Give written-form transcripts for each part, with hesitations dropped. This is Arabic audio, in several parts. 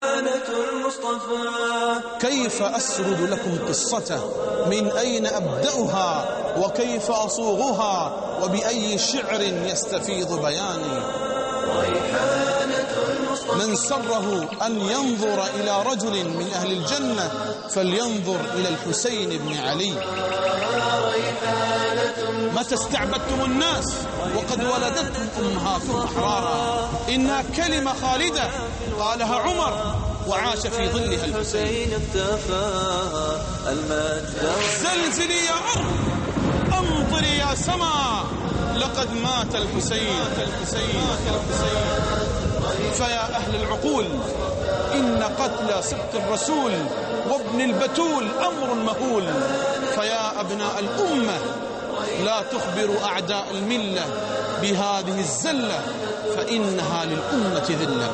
كيف أسرد لكم قصته؟ من أين أبدأها؟ وكيف أصوغها؟ وبأي شعر يستفيض بياني؟ من سره أن ينظر إلى رجل من أهل الجنة فلينظر إلى الحسين بن علي. متى استعبدتم الناس وقد ولدتكم أمهاتهم أحرارا؟ إنها كلمة خالدة قالها عمر وعاش في ظلها الحسين. زلزلي يا أرض، أمطري يا سماء، لقد مات الحسين. فيا أهل العقول، إن قتل سبط الرسول وابن البتول أمر مهول. فيا أبناء الأمة، لا تخبروا أعداء الملة بهذه الزلة، فإنها للأمة ذلة.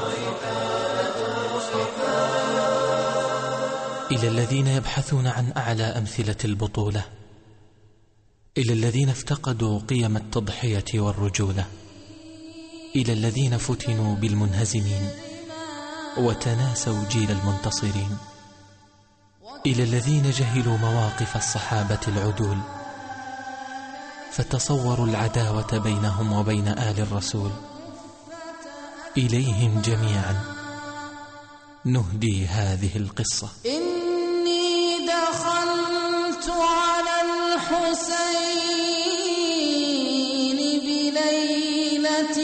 إلى الذين يبحثون عن أعلى أمثلة البطولة، إلى الذين افتقدوا قيم التضحية والرجولة، إلى الذين فتنوا بالمنهزمين وتناسوا جيل المنتصرين، إلى الذين جهلوا مواقف الصحابة العدول فتصوروا العداوة بينهم وبين آل الرسول، إليهم جميعا نهدي هذه القصة. إني دخلت على الحسين بليلة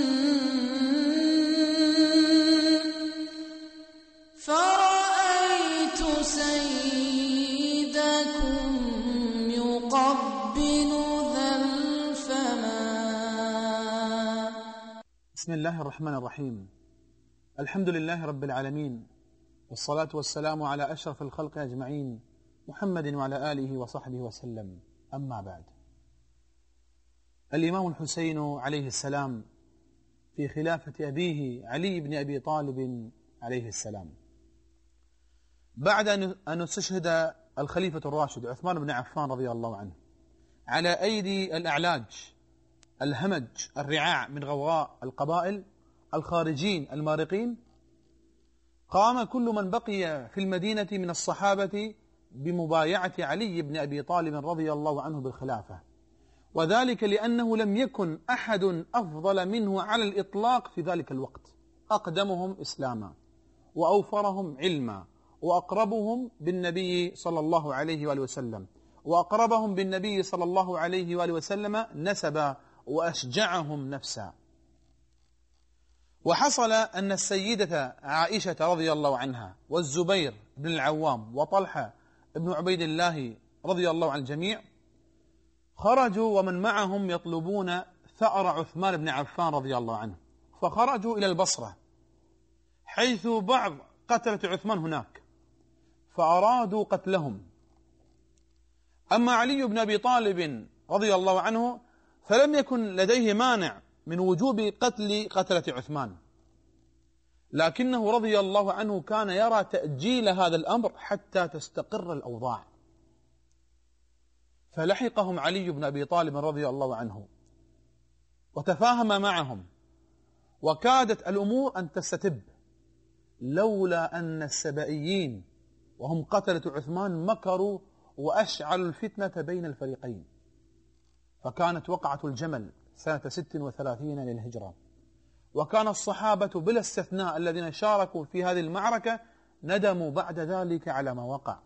فرأيت سيدكم يقبل ذا الفما. بسم الله الرحمن الرحيم. الحمد لله رب العالمين، والصلاة والسلام على أشرف الخلق أجمعين، محمد وعلى آله وصحبه وسلم. أما بعد، الإمام الحسين عليه السلام في خلافة أبيه علي بن أبي طالب عليه السلام، بعد أن استشهد الخليفة الراشد عثمان بن عفان رضي الله عنه على أيدي الأعلاج الهمج الرعاع من غوغاء القبائل الخارجين المارقين، قام كل من بقي في المدينة من الصحابة بمبايعة علي بن أبي طالب رضي الله عنه بالخلافة، وذلك لأنه لم يكن أحد أفضل منه على الإطلاق في ذلك الوقت، أقدمهم إسلاما وأوفرهم علما وأقربهم بالنبي صلى الله عليه وآله وسلم، وأقربهم بالنبي صلى الله عليه وآله وسلم نسبا، وأشجعهم نفسا. وحصل أن السيدة عائشة رضي الله عنها والزبير بن العوام وطلحة بن عبيد الله رضي الله عن الجميع خرجوا ومن معهم يطلبون ثأر عثمان بن عفان رضي الله عنه، فخرجوا إلى البصرة حيث بعض قتلة عثمان هناك فأرادوا قتلهم. أما علي بن أبي طالب رضي الله عنه فلم يكن لديه مانع من وجوب قتل قتلة عثمان، لكنه رضي الله عنه كان يرى تأجيل هذا الأمر حتى تستقر الأوضاع، فلحقهم علي بن أبي طالب رضي الله عنه وتفاهم معهم، وكادت الأمور أن تستتب لولا أن السبائيين وهم قتلة عثمان مكروا وأشعلوا الفتنة بين الفريقين، فكانت وقعة الجمل سنة 36 للهجرة، وكان الصحابة بلا استثناء الذين شاركوا في هذه المعركة ندموا بعد ذلك على ما وقع.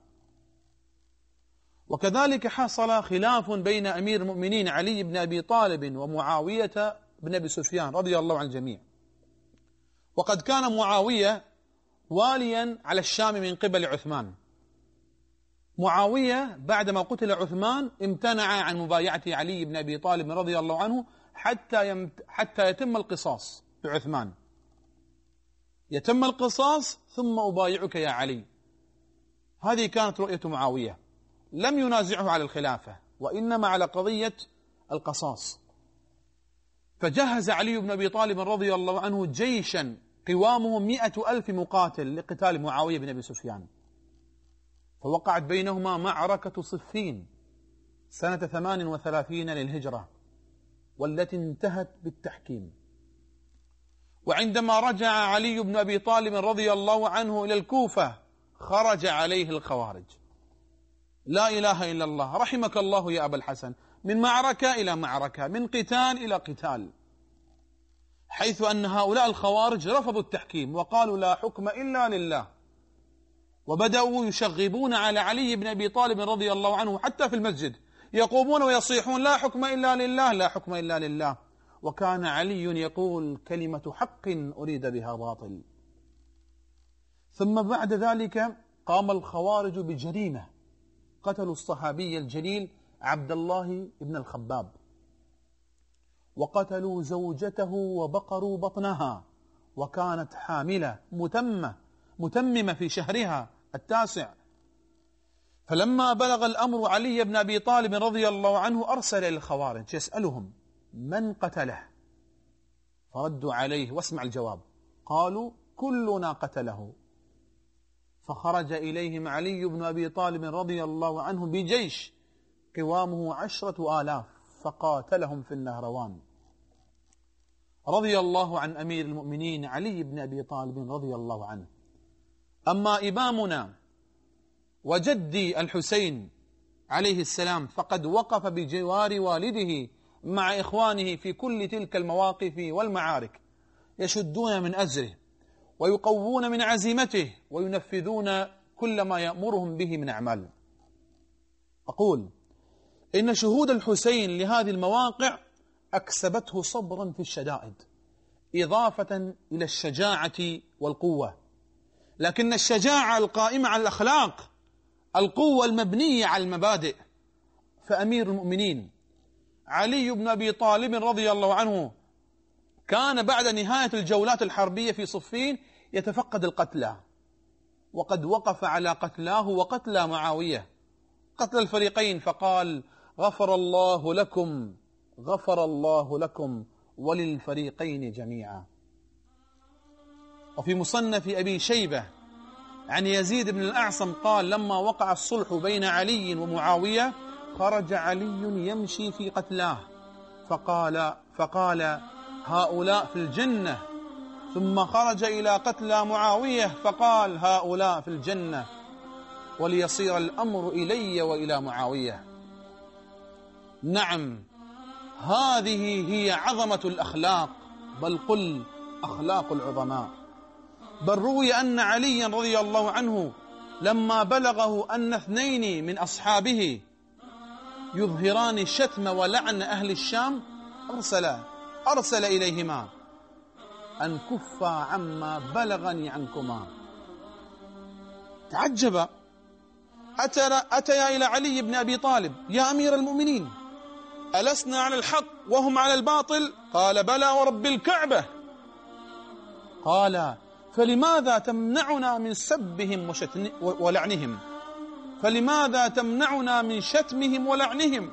وكذلك حصل خلاف بين أمير المؤمنين علي بن أبي طالب ومعاوية بن أبي سفيان رضي الله عن الجميع، وقد كان معاوية واليا على الشام من قبل عثمان. معاوية بعدما قتل عثمان امتنع عن مبايعة علي بن أبي طالب رضي الله عنه حتى يتم القصاص بعثمان، يتم القصاص ثم أبايعك يا علي. هذه كانت رؤية معاوية، لم ينازعه على الخلافة وإنما على قضية القصاص. فجهز علي بن أبي طالب رضي الله عنه جيشا قوامه 100,000 مقاتل لقتال معاوية بن أبي سفيان، فوقعت بينهما معركة صفين سنة 38 للهجرة، والتي انتهت بالتحكيم. وعندما رجع علي بن أبي طالب رضي الله عنه إلى الكوفة خرج عليه الخوارج. لا إله إلا الله، رحمك الله يا أبا الحسن، من معركة إلى معركة، من قتال إلى قتال، حيث أن هؤلاء الخوارج رفضوا التحكيم وقالوا لا حكم إلا لله، وبدأوا يشغبون على علي بن أبي طالب رضي الله عنه حتى في المسجد، يقومون ويصيحون لا حكم إلا لله، لا حكم إلا لله. وكان علي يقول كلمة حق أريد بها باطل. ثم بعد ذلك قام الخوارج بجريمة، قتلوا الصحابي الجليل عبد الله بن الخباب، وقتلوا زوجته وبقروا بطنها، وكانت حاملة متممة في شهرها 9. فلما بلغ الأمر علي بن أبي طالب رضي الله عنه أرسل إلى الخوارج يسألهم من قتله؟ فردوا عليه، واسمع الجواب، قالوا كلنا قتله. فخرج إليهم علي بن أبي طالب رضي الله عنه بجيش قوامه 10,000 فقاتلهم في النهروان. رضي الله عن أمير المؤمنين علي بن أبي طالب رضي الله عنه. أما إمامنا وجدي الحسين عليه السلام فقد وقف بجوار والده مع إخوانه في كل تلك المواقف والمعارك، يشدون من أزره ويقوون من عزيمته وينفذون كل ما يأمرهم به من أعمال. أقول إن شهود الحسين لهذه المواقع أكسبته صبرا في الشدائد إضافة إلى الشجاعة والقوة، لكن الشجاعة القائمة على الأخلاق، القوة المبنية على المبادئ. فأمير المؤمنين علي بن أبي طالب رضي الله عنه كان بعد نهاية الجولات الحربية في صفين يتفقد القتلى، وقد وقف على قتلاه وقتلى معاوية، قتل الفريقين، فقال غفر الله لكم، غفر الله لكم وللفريقين جميعا. وفي مصنف أبي شيبة عن يزيد بن الأعصم قال لما وقع الصلح بين علي ومعاوية خرج علي يمشي في قتلاه فقال هؤلاء في الجنة، ثم خرج إلى قتلى معاوية فقال هؤلاء في الجنة، وليصير الأمر إلي وإلى معاوية. نعم، هذه هي عظمة الأخلاق، بل قل أخلاق العظماء. بل روي أن عليا رضي الله عنه لما بلغه أن 2 من أصحابه يظهران الشتم ولعن أهل الشام أرسل إليهما أن كفا عما بلغني عنكما. تعجب، أتيا إلى علي بن أبي طالب يا أمير المؤمنين ألسنا على الحق وهم على الباطل؟ قال بلى ورب الكعبة. قال فلماذا تمنعنا من سبهم ولعنهم؟ فلماذا تمنعنا من شتمهم ولعنهم؟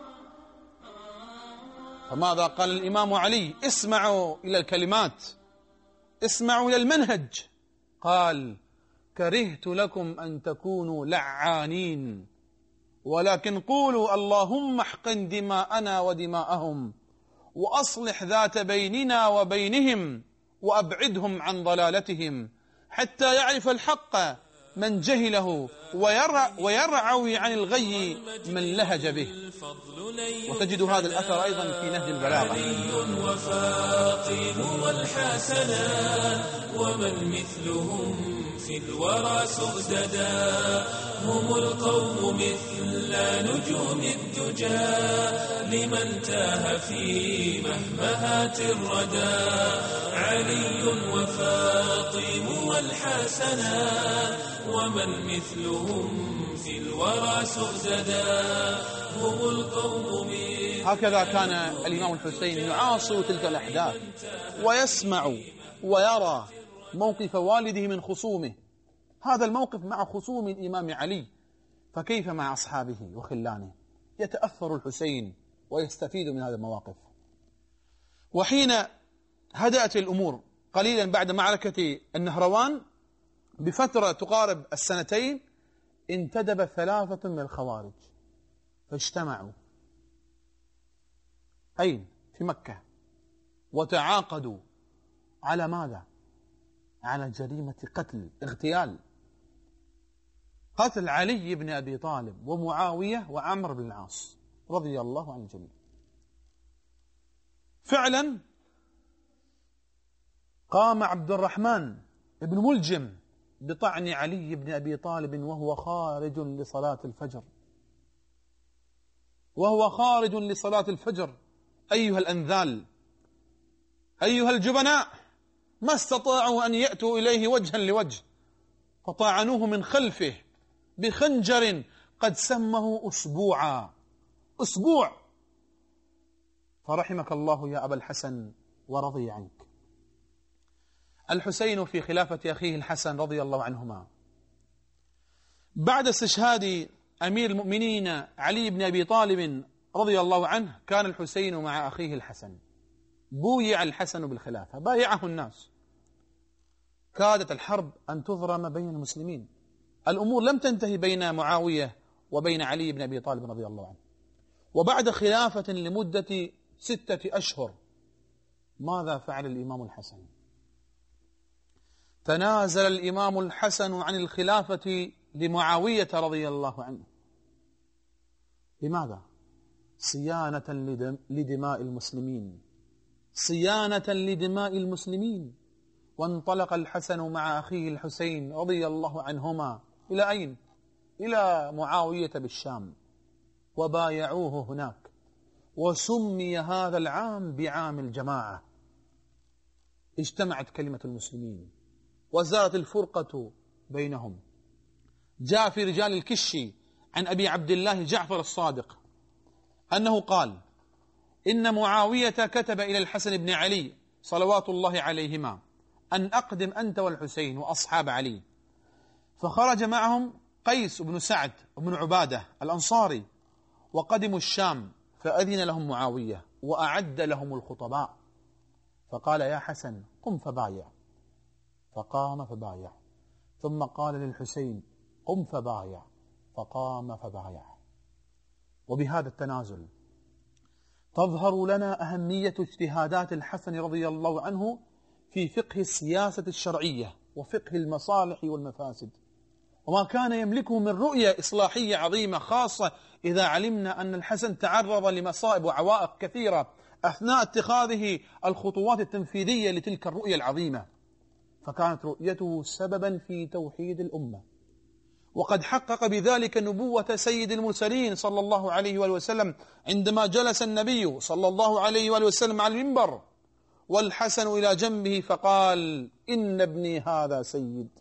فماذا قال الإمام علي؟ اسمعوا إلى الكلمات، اسمعوا إلى المنهج. قال كرهت لكم أن تكونوا لعانين، ولكن قولوا اللهم احقن دماءنا ودماءهم وأصلح ذات بيننا وبينهم وأبعدهم عن ضلالتهم حتى يعرف الحق من جهله ويرعوي عن الغي من لهج به. وتجد هذا الأثر أيضا في نهج البلاغة. علي وفاطم والحسنان ومن مثلهم في الورى سؤددا، هم القوم مثل نجوم الدجى لمن تاه في مهمهات الردى. علي وفاطم والحسنان ومن مثلهم في الورى سؤددا، هم القوم. هكذا كان الإمام الحسين يعاصر تلك الأحداث ويسمع ويرى موقف والده من خصومه. هذا الموقف مع خصوم الإمام علي، فكيف مع أصحابه وخلانه؟ يتأثر الحسين ويستفيد من هذا المواقف. وحين هدأت الأمور قليلا بعد معركة النهروان بفترة تقارب 2 انتدب 3 من الخوارج فاجتمعوا أين؟ في مكة، وتعاقدوا على ماذا؟ على جريمة قتل، اغتيال، قتل علي بن أبي طالب ومعاوية وعمرو بن العاص رضي الله عن الجميع. فعلا قام عبد الرحمن بن ملجم بطعن علي بن أبي طالب وهو خارج لصلاة الفجر، وهو خارج لصلاة الفجر. أيها الأنذال، أيها الجبناء، ما استطاعوا أن يأتوا إليه وجها لوجه، فطعنوه من خلفه بخنجر قد سمه أسبوعا، أسبوع. فرحمك الله يا أبا الحسن ورضي عنك. الحسين في خلافة أخيه الحسن رضي الله عنهما، بعد استشهاد أمير المؤمنين علي بن أبي طالب رضي الله عنه، كان الحسين مع أخيه الحسن، بويع الحسن بالخلافة، بايعه الناس. كادت الحرب أن تضرم بين المسلمين، الأمور لم تنتهي بين معاوية وبين علي بن أبي طالب رضي الله عنه. وبعد خلافة لمدة 6 أشهر، ماذا فعل الإمام الحسن؟ تنازل الإمام الحسن عن الخلافة لمعاوية رضي الله عنه. لماذا؟ صيانة لدماء المسلمين، صيانة لدماء المسلمين. وانطلق الحسن مع أخيه الحسين رضي الله عنهما إلى أين؟ إلى معاوية بالشام، وبايعوه هناك، وسمي هذا العام بعام الجماعة. اجتمعت كلمة المسلمين وزالت الفرقة بينهم. جاء في رجال الكشي عن أبي عبد الله جعفر الصادق أنه قال: إن معاوية كتب إلى الحسن بن علي صلوات الله عليهما أن أقدم أنت والحسين وأصحاب علي. فخرج معهم قيس بن سعد بن عبادة الأنصاري، وقدموا الشام، فأذن لهم معاوية وأعد لهم الخطباء، فقال: يا حسن قم فبايع. فقام فبايع. ثم قال للحسين: قم فبايع. فقام فبايع. وبهذا التنازل تظهر لنا أهمية اجتهادات الحسن رضي الله عنه في فقه السياسة الشرعية وفقه المصالح والمفاسد، وما كان يملكه من رؤية إصلاحية عظيمة، خاصة إذا علمنا أن الحسن تعرض لمصائب وعوائق كثيرة أثناء اتخاذه الخطوات التنفيذية لتلك الرؤية العظيمة، فكانت رؤيته سببا في توحيد الأمة. وقد حقق بذلك نبوة سيد المرسلين صلى الله عليه وآله وسلم، عندما جلس النبي صلى الله عليه وآله وسلم على المنبر والحسن إلى جنبه، فقال: إن ابني هذا سيد،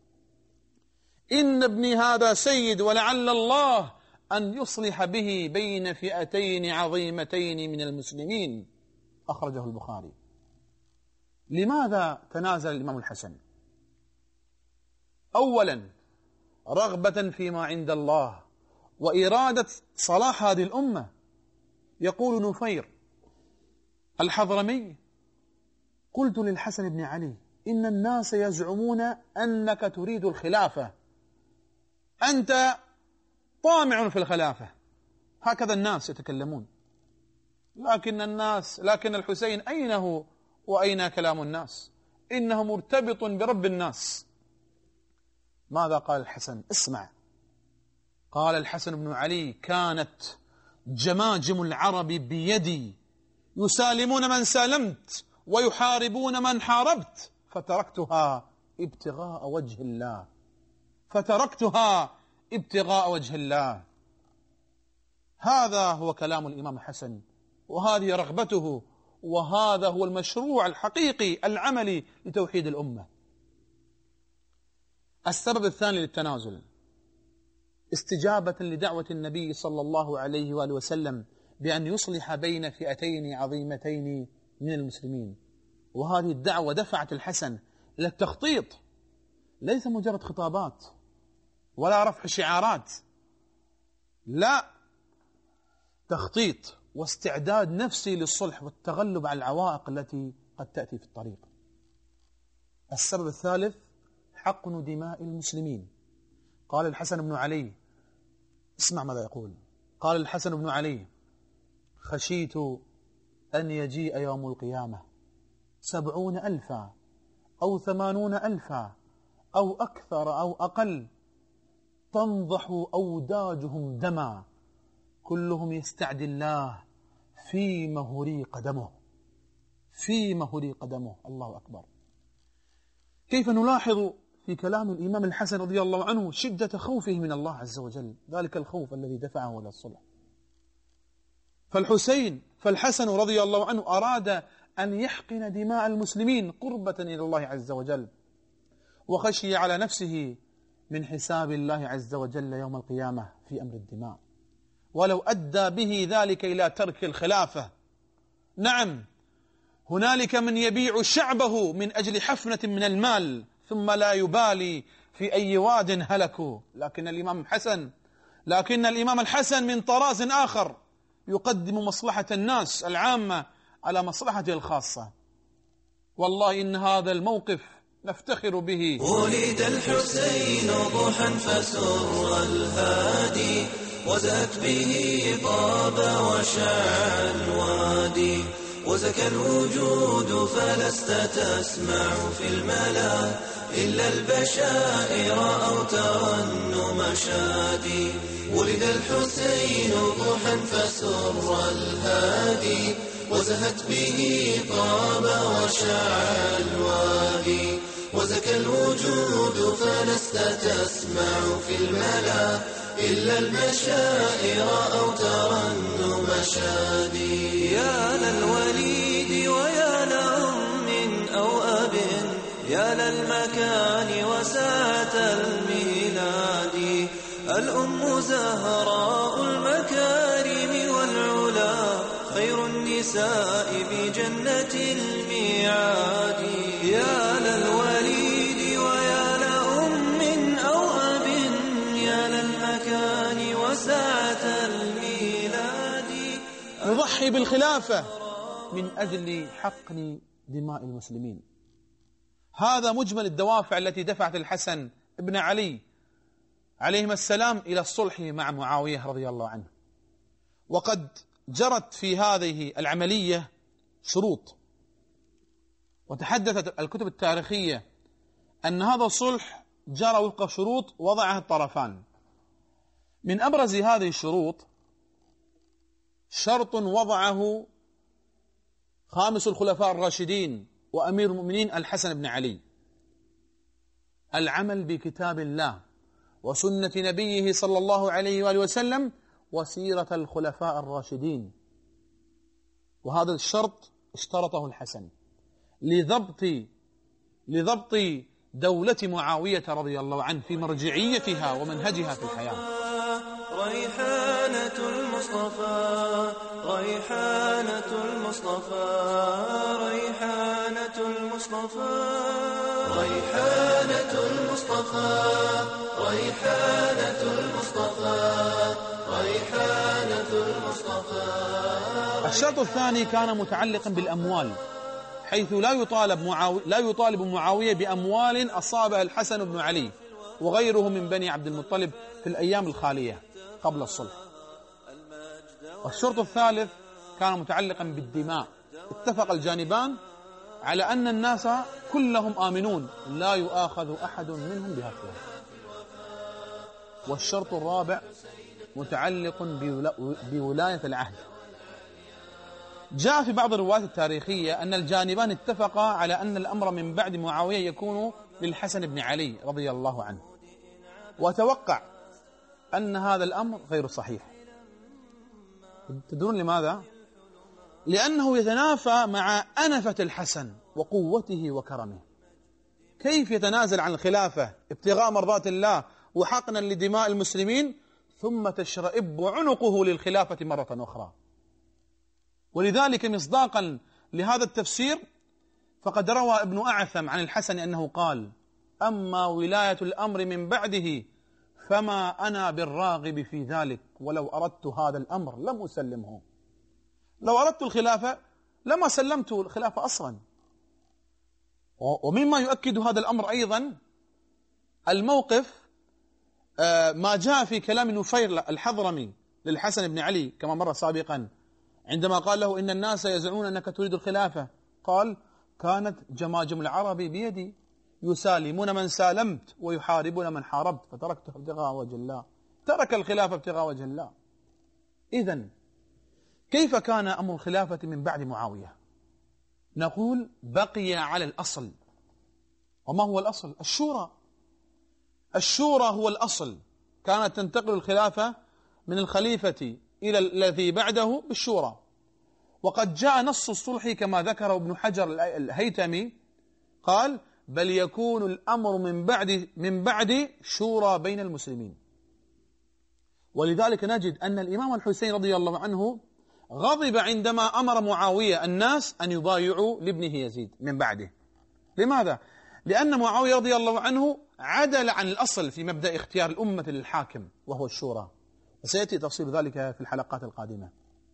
إن ابني هذا سيد، ولعل الله أن يصلح به بين فئتين عظيمتين من المسلمين. أخرجه البخاري. لماذا تنازل الإمام الحسن؟ أولا رغبة فيما عند الله وإرادة صلاح هذه الأمة. يقول نفير الحضرمي: قلت للحسن بن علي: إن الناس يزعمون أنك تريد الخلافة، أنت طامع في الخلافة، هكذا الناس يتكلمون، لكن الحسين أين هو وأين كلام الناس؟ إنه مرتبط برب الناس. ماذا قال الحسن؟ اسمع. قال الحسن بن علي: كانت جماجم العرب بيدي، يسالمون من سالمت ويحاربون من حاربت، فتركتها ابتغاء وجه الله، فتركتها ابتغاء وجه الله. هذا هو كلام الإمام الحسن، وهذه رغبته، وهذا هو المشروع الحقيقي العملي لتوحيد الأمة. السبب الثاني للتنازل استجابة لدعوة النبي صلى الله عليه وآله وسلم بأن يصلح بين فئتين عظيمتين من المسلمين. وهذه الدعوة دفعت الحسن إلى التخطيط، ليس مجرد خطابات ولا رفع شعارات، لا، تخطيط واستعداد نفسي للصلح والتغلب على العوائق التي قد تأتي في الطريق. السبب الثالث حقن دماء المسلمين. قال الحسن بن علي، اسمع ماذا يقول. قال الحسن بن علي: خشيت أن يجيء يوم القيامة 70,000 أو 80,000 أو أكثر أو أقل، تنضح أوداجهم دما، كلهم يستعدي الله فيما هريق دمه، فيما هريق دمه. الله أكبر. كيف نلاحظ في كلام الإمام الحسن رضي الله عنه شدة خوفه من الله عز وجل، ذلك الخوف الذي دفعه إلى الصلح. فالحسن رضي الله عنه أراد أن يحقن دماء المسلمين قربة إلى الله عز وجل، وخشي على نفسه من حساب الله عز وجل يوم القيامة في أمر الدماء، ولو أدى به ذلك إلى ترك الخلافة. نعم، هنالك من يبيع شعبه من أجل حفنة من المال ثم لا يبالي في أي واد هلكوا، لكن الإمام الحسن من طراز آخر يقدم مصلحة الناس العامة على مصلحته الخاصة. والله إن هذا الموقف نفتخر به. ولد الحسين ضحى فسر الهادي، وزكت به طاب وشاع الوادي، وزكى الوجود فلست تسمع في الملا إلا البشائر أو ترنم شادي. ولد الحسين ضحى فسر الهادي، وزهت به طاب وشاع الوادي، وزكى الوجود فلست تسمع في الملا إلا البشائر أو ترنم شادي. يا للوليد ويا لأم أو أب، يا للمكان وساعة الميلاد. الأم زهراء المكارم والعلا، خير النساء بجنة الميعاد. يا للوليد ويا لأم أو أب، يا للمكان وساعة الميلاد. نضحي بالخلافة من أجل حقن دماء المسلمين. هذا مجمل الدوافع التي دفعت الحسن بن علي عليهما السلام إلى الصلح مع معاوية رضي الله عنه. وقد جرت في هذه العملية شروط، وتحدثت الكتب التاريخية أن هذا الصلح جرى وفق شروط وضعها الطرفان. من أبرز هذه الشروط شرط وضعه خامس الخلفاء الراشدين وأمير المؤمنين الحسن بن علي: العمل بكتاب الله وسنة نبيه صلى الله عليه وآله وسلم وسيرة الخلفاء الراشدين. وهذا الشرط اشترطه الحسن لضبط دولة معاوية رضي الله عنه في مرجعيتها ومنهجها في الحياة. ريحانة المصطفى، ريحانة المصطفى، ريحانة المصطفى، ريحانة المصطفى، ريحانة المصطفى، ريحانة المصطفى. الشرط الثاني كان متعلقا بالأموال، حيث لا يطالب معاوية بأموال أصابها الحسن بن علي وغيره من بني عبد المطلب في الأيام الخالية قبل الصلح. والشرط الثالث كان متعلقا بالدماء. اتفق الجانبان على أن الناس كلهم آمنون لا يؤاخذ أحد منهم بهفوه. والشرط الرابع متعلق بولاية العهد. جاء في بعض الروايات التاريخية أن الجانبان اتفقا على أن الأمر من بعد معاوية يكون للحسن بن علي رضي الله عنه، وتوقع أن هذا الأمر غير صحيح. تدرون لماذا؟ لأنه يتنافى مع أنفة الحسن وقوته وكرمه. كيف يتنازل عن الخلافة ابتغاء مرضات الله وحقنا لدماء المسلمين ثم تشرئب عنقه للخلافة مرة أخرى؟ ولذلك مصداقا لهذا التفسير فقد روى ابن أعثم عن الحسن أنه قال: أما ولاية الأمر من بعده فما أنا بالراغب في ذلك، ولو أردت هذا الأمر لم أسلمه. لو أردت الخلافة لما سلمت الخلافة أصلا. ومما يؤكد هذا الأمر أيضا الموقف ما جاء في كلام نفير الحضرمي للحسن بن علي كما مر سابقا، عندما قال له: إن الناس يزعمون أنك تريد الخلافة، قال: كانت جماجم العرب بيدي، يسالمون من سالمت ويحاربون من حاربت، فتركته ابتغاء وجه الله، ترك الخلافة ابتغاء وجه الله. إذن كيف كان أمر الخلافة من بعد معاوية؟ نقول بقي على الأصل. وما هو الأصل؟ الشورى. الشورى هو الأصل. كانت تنتقل الخلافة من الخليفة إلى الذي بعده بالشورى. وقد جاء نص الصلح كما ذكر ابن حجر الهيثمي، قال: بل يكون الأمر من بعد شورى بين المسلمين. ولذلك نجد أن الإمام الحسين رضي الله عنه غضب عندما أمر معاوية الناس أن يبايعوا لابنه يزيد من بعده. لماذا؟ لأن معاوية رضي الله عنه عدل عن الأصل في مبدأ اختيار الأمة للحاكم وهو الشورى، وسيأتي تفصيل ذلك في الحلقات القادمة.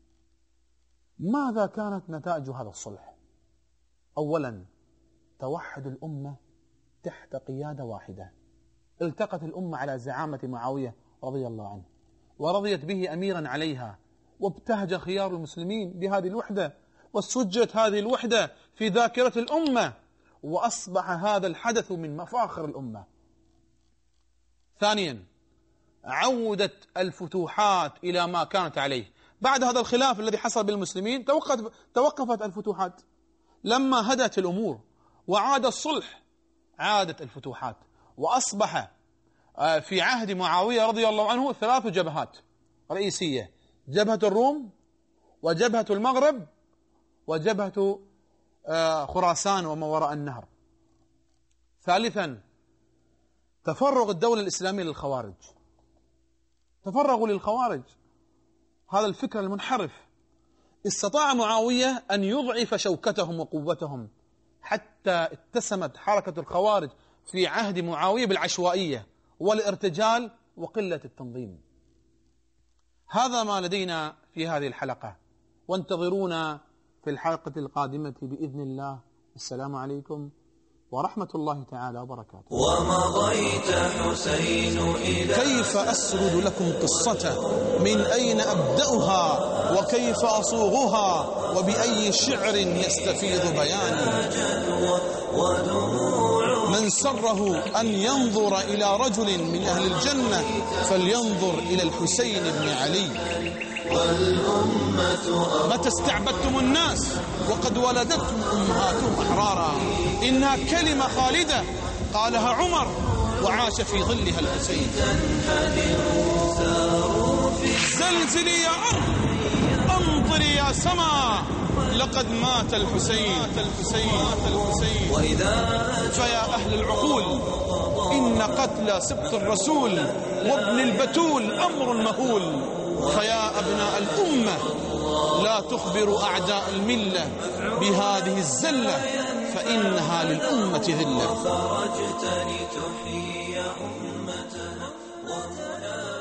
ماذا كانت نتائج هذا الصلح؟ أولا، توحد الأمة تحت قيادة واحدة. التقت الأمة على زعامة معاوية رضي الله عنه، ورضيت به أميرا عليها، وابتهج خيار المسلمين بهذه الوحدة، وسجت هذه الوحدة في ذاكرة الأمة، وأصبح هذا الحدث من مفاخر الأمة. ثانيا، عودت الفتوحات إلى ما كانت عليه. بعد هذا الخلاف الذي حصل بالمسلمين توقفت الفتوحات. لما هدت الأمور وعاد الصلح عادت الفتوحات، وأصبح في عهد معاوية رضي الله عنه 3 جبهات رئيسية: جبهة الروم، وجبهة المغرب، وجبهة خراسان وما وراء النهر. ثالثا، تفرغ الدولة الإسلامية للخوارج. تفرغوا للخوارج، هذا الفكر المنحرف. استطاع معاوية أن يضعف شوكتهم وقوتهم، حتى اتسمت حركة الخوارج في عهد معاوية بالعشوائية والارتجال وقلة التنظيم. هذا ما لدينا في هذه الحلقة، وانتظرونا في الحلقة القادمة بإذن الله. السلام عليكم ورحمة الله تعالى وبركاته. ومضيت حسين إذا كيف أسرد لكم قصته؟ من أين أبدأها؟ وكيف أصوغها؟ وبأي شعر يستفيض بياني؟ من سره أن ينظر إلى رجل من أهل الجنة فلينظر إلى الحسين بن علي. متى استعبدتم الناس وقد ولدتهم أمهاتهم أحرارا؟ إنها كلمة خالدة قالها عمر وعاش في ظلها الحسين. زلزلي يا أرض، أمطري يا سماء، لقد مات الحسين. فيا أهل العقول، إن قتل سبط الرسول وابن البتول أمر مهول. فيا أبناء الأمة، لا تخبروا أعداء الملة بهذه الزلة، فإنها للأمة ذلة. خرجت لتحيي أمتها وهنا